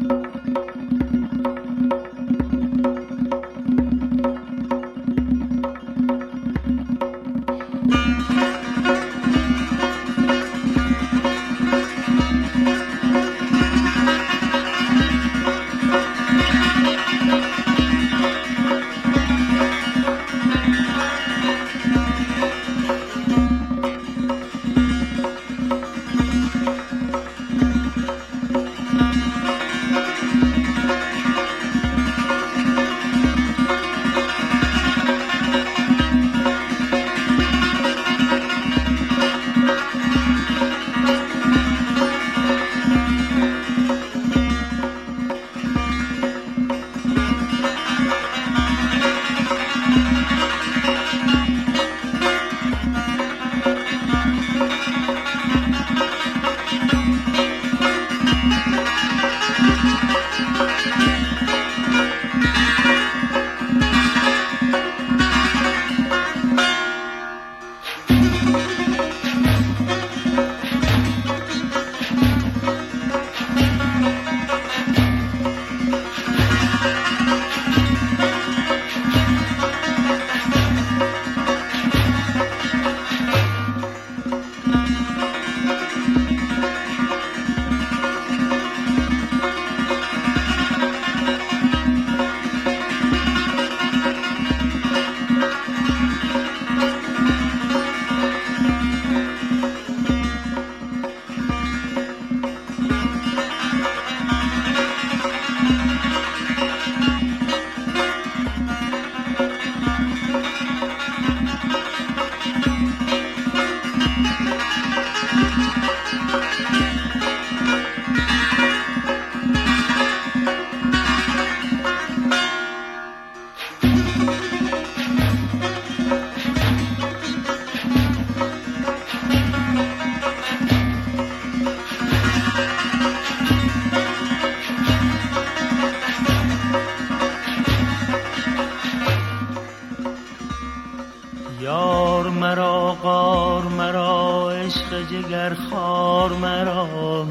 یار مرا غار مرا عشق جگر خار مرا،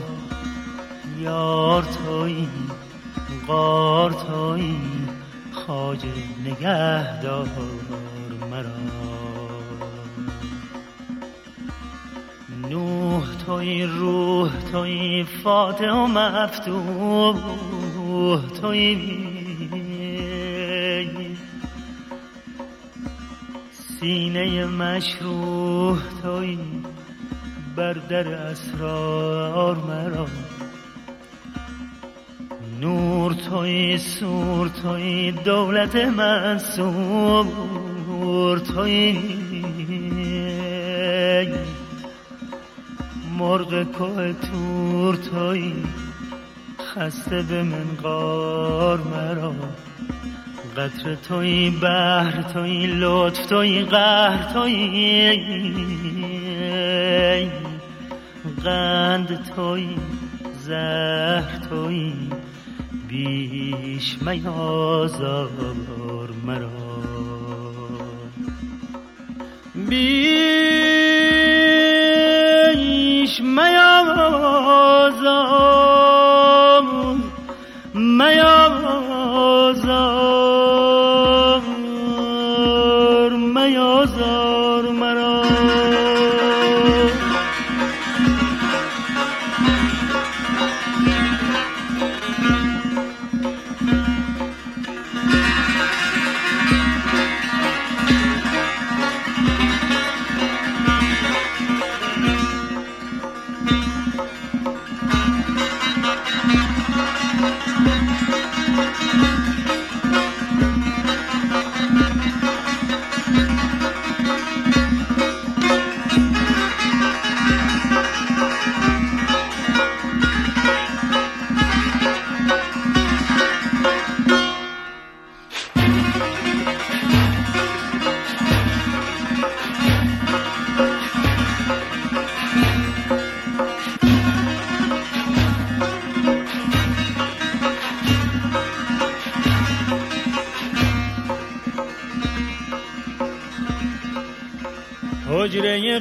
یار تویی غار تویی خواجه نگهدار مرا. نوح تویی روح تویی فاتح و مفتوح تویی، سینه مشروح تویی بر در اسرار مرا. نور تویی سور تویی دولت منصور تویی، مرغ کوه تور تویی خسته به منقار مرا. قطره تویی بحر تویی لطف تویی قهر تویی، قند تویی زهر تویی بیش میازار مرا. بیش میازار میازار مرا. حجره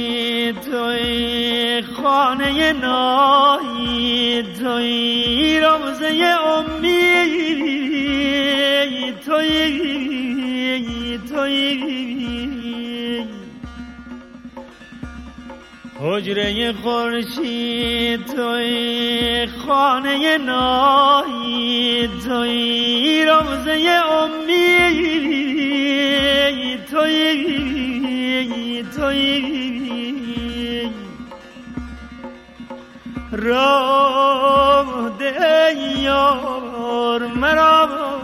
خورشید تویی خانه نایی تویی رو حجره خورشید توی، خانه نایی توی، روزه امید توی، راه ده یار مرا،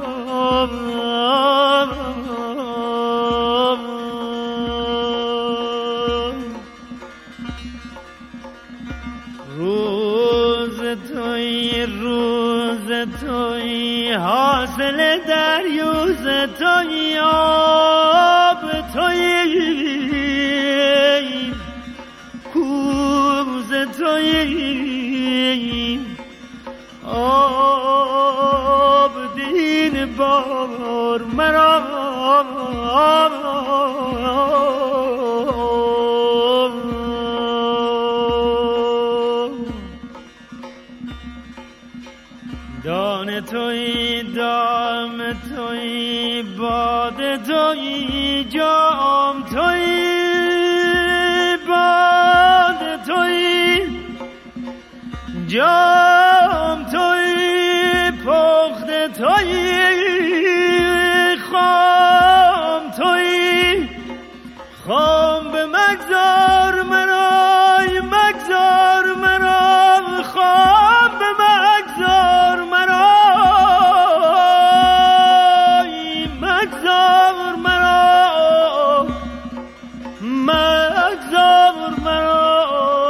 روز توی، حاصل دریوز توی، آب توی، کوز توی، آب دین بار مرا، دان توی، دام توی، باد توی، جام توی، باد توی، جام توی، پخت توی، خام توی، خام به مگذار مرا، مگذار مرا، خام به مگذار مرا، مگذار مرا، مگذار مرا،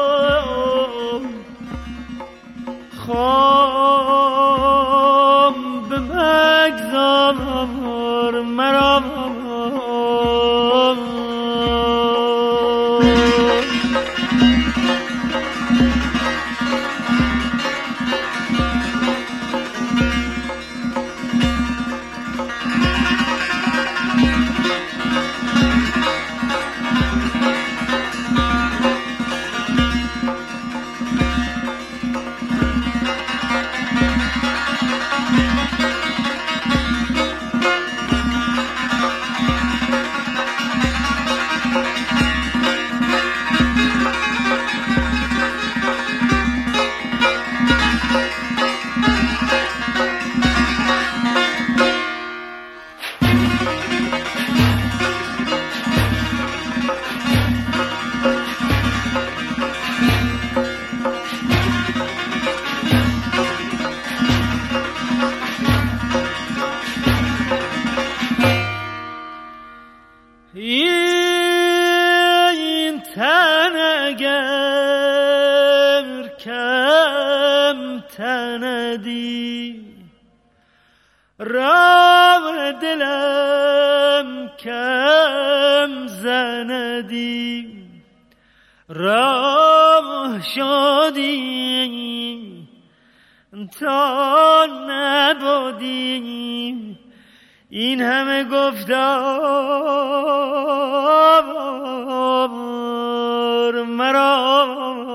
خام به مگذار مرا. این تن اگر کم تندی، راه دلم کم زندی، راه شدیم تا نبودیم، این همه گفتار مرا